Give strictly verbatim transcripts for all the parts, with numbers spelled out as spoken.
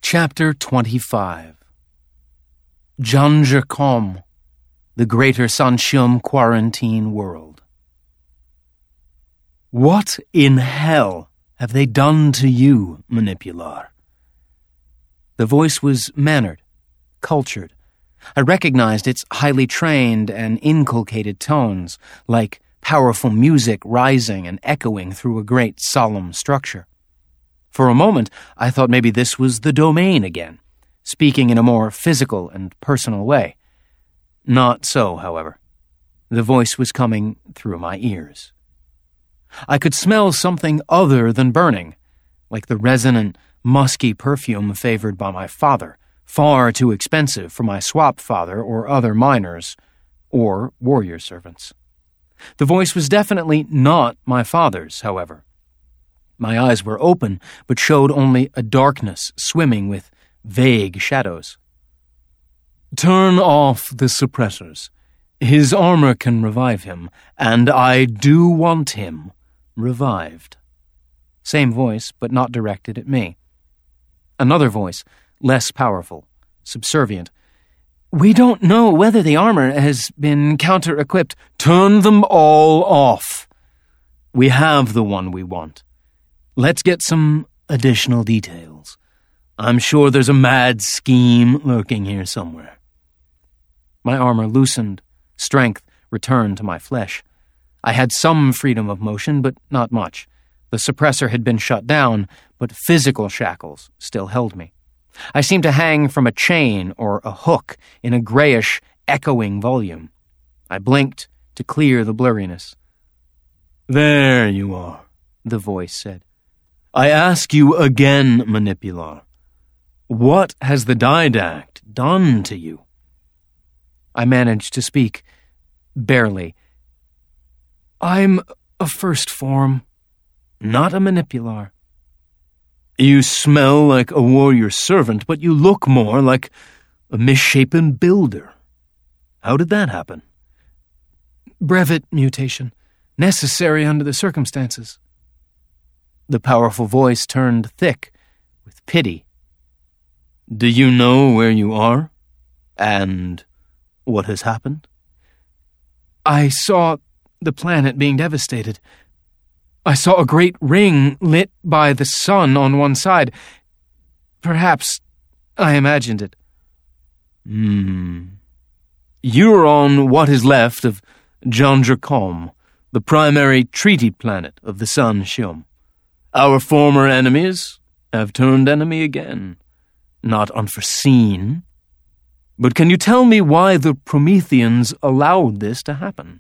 Chapter twenty-five. Janjacom, the Greater Sanshum Quarantine World. What in hell have they done to you, Manipular? The voice was mannered, cultured. I recognized its highly trained and inculcated tones, like powerful music rising and echoing through a great solemn structure. For a moment, I thought maybe this was the domain again, speaking in a more physical and personal way. Not so, however. The voice was coming through my ears. I could smell something other than burning, like the resonant, musky perfume favored by my father, far too expensive for my swap father or other miners, or warrior servants. The voice was definitely not my father's, however. My eyes were open, but showed only a darkness swimming with vague shadows. Turn off the suppressors. His armor can revive him, and I do want him revived. Same voice, but not directed at me. Another voice, less powerful, subservient. We don't know whether the armor has been counter-equipped. Turn them all off. We have the one we want. Let's get some additional details. I'm sure there's a mad scheme lurking here somewhere. My armor loosened, strength returned to my flesh. I had some freedom of motion, but not much. The suppressor had been shut down, but physical shackles still held me. I seemed to hang from a chain or a hook in a grayish, echoing volume. I blinked to clear the blurriness. There you are, the voice said. I ask you again, Manipular. What has the Didact done to you? I managed to speak, barely. I'm a first form, not a Manipular. You smell like a warrior servant, but you look more like a misshapen builder. How did that happen? Brevet mutation, necessary under the circumstances. The powerful voice turned thick with pity. Do you know where you are? And what has happened? I saw the planet being devastated. I saw a great ring lit by the sun on one side. Perhaps I imagined it. Hmm. You're on what is left of Janjacom, the primary treaty planet of the Sanshum. Our former enemies have turned enemy again. Not unforeseen. But can you tell me why the Prometheans allowed this to happen?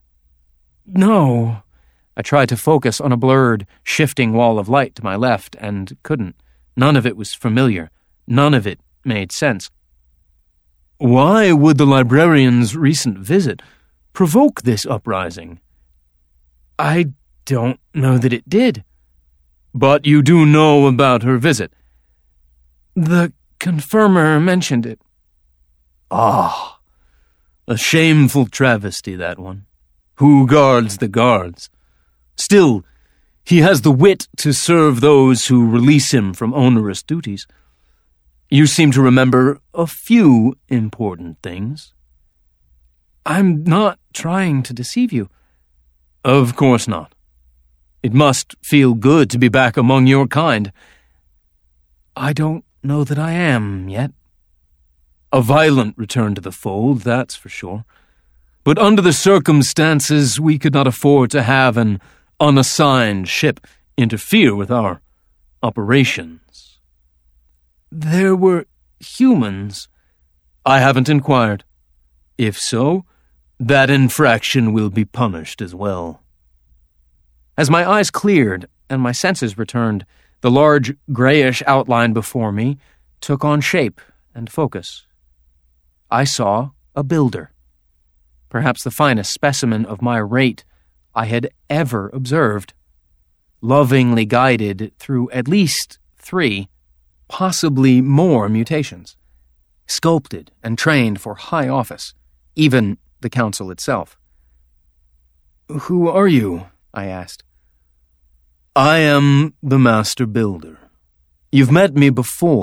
No. I tried to focus on a blurred, shifting wall of light to my left and couldn't. None of it was familiar. None of it made sense. Why would the librarian's recent visit provoke this uprising? I don't know that it did. But you do know about her visit. The confirmer mentioned it. Ah, a shameful travesty, that one. Who guards the guards? Still, he has the wit to serve those who release him from onerous duties. You seem to remember a few important things. I'm not trying to deceive you. Of course not. It must feel good to be back among your kind. I don't know that I am yet. A violent return to the fold, that's for sure. But under the circumstances, we could not afford to have an unassigned ship interfere with our operations. There were humans. I haven't inquired. If so, that infraction will be punished as well. As my eyes cleared and my senses returned, the large grayish outline before me took on shape and focus. I saw a builder, perhaps the finest specimen of my rate I had ever observed, lovingly guided through at least three, possibly more mutations, sculpted and trained for high office, even the council itself. Who are you? I asked. I am the Master Builder. You've met me before,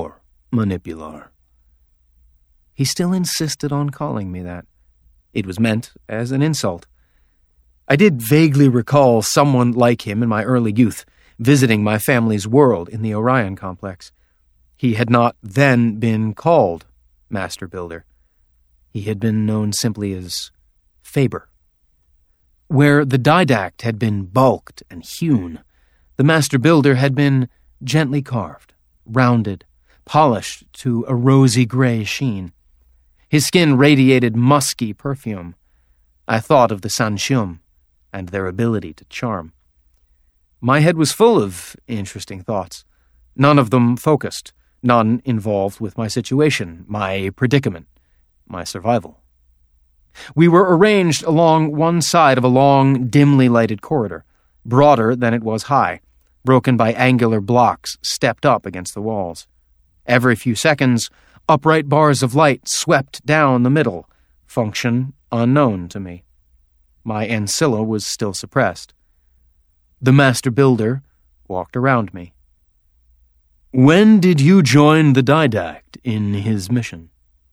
Manipular. He still insisted on calling me that. It was meant as an insult. I did vaguely recall someone like him in my early youth, visiting my family's world in the Orion complex. He had not then been called Master Builder. He had been known simply as Faber. Where the didact had been bulked and hewn, the Master Builder had been gently carved, rounded, polished to a rosy gray sheen. His skin radiated musky perfume. I thought of the Sanshum and their ability to charm. My head was full of interesting thoughts, none of them focused, none involved with my situation, my predicament, my survival. We were arranged along one side of a long, dimly lighted corridor, broader than it was high, broken by angular blocks stepped up against the walls. Every few seconds, upright bars of light swept down the middle, function unknown to me. My ancilla was still suppressed. The Master Builder walked around me. When did you join the didact in his mission?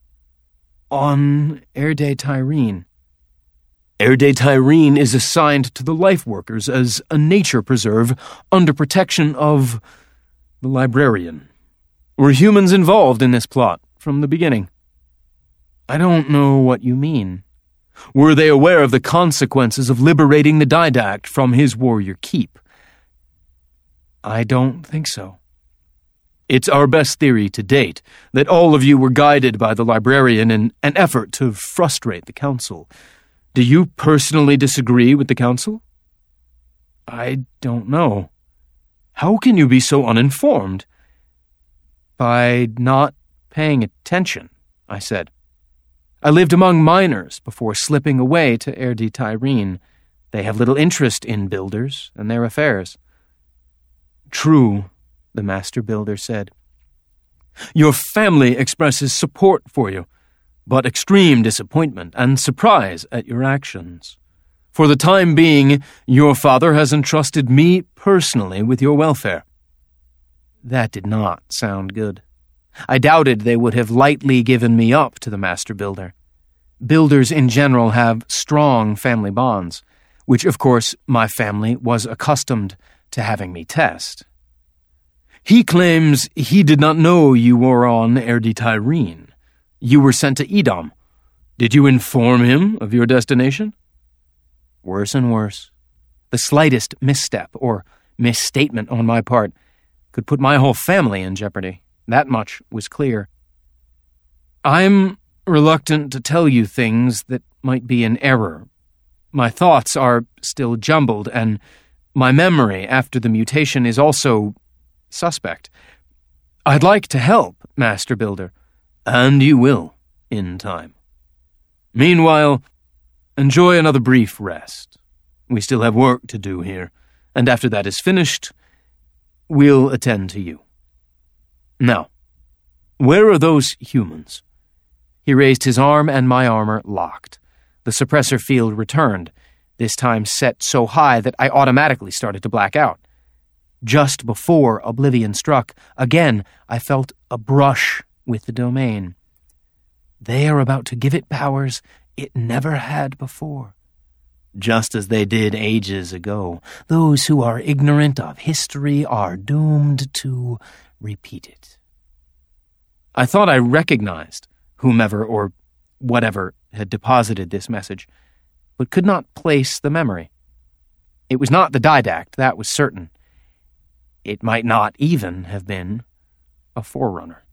On Erde Tyrene. Erde Tyrene is assigned to the life workers as a nature preserve under protection of the librarian. Were humans involved in this plot from the beginning? I don't know what you mean. Were they aware of the consequences of liberating the didact from his warrior keep? I don't think so. It's our best theory to date that all of you were guided by the librarian in an effort to frustrate the council. Do you personally disagree with the council? I don't know. How can you be so uninformed? By not paying attention, I said. I lived among miners before slipping away to Erde Tyrene. They have little interest in builders and their affairs. True, the Master Builder said. Your family expresses support for you, but extreme disappointment and surprise at your actions. For the time being, your father has entrusted me personally with your welfare. That did not sound good. I doubted they would have lightly given me up to the Master Builder. Builders in general have strong family bonds, which, of course, my family was accustomed to having me test. He claims he did not know you were on Erde Tyrene. You were sent to Edom. Did you inform him of your destination? Worse and worse. The slightest misstep or misstatement on my part could put my whole family in jeopardy. That much was clear. I'm reluctant to tell you things that might be in error. My thoughts are still jumbled, and my memory after the mutation is also suspect. I'd like to help, Master Builder, and you will, in time. Meanwhile, enjoy another brief rest. We still have work to do here, and after that is finished, we'll attend to you. Now, where are those humans? He raised his arm and my armor locked. The suppressor field returned, this time set so high that I automatically started to black out. Just before oblivion struck, again I felt a brush with the domain. They are about to give it powers it never had before. Just as they did ages ago, those who are ignorant of history are doomed to repeat it. I thought I recognized whomever or whatever had deposited this message, but could not place the memory. It was not the didact, that was certain. It might not even have been a forerunner.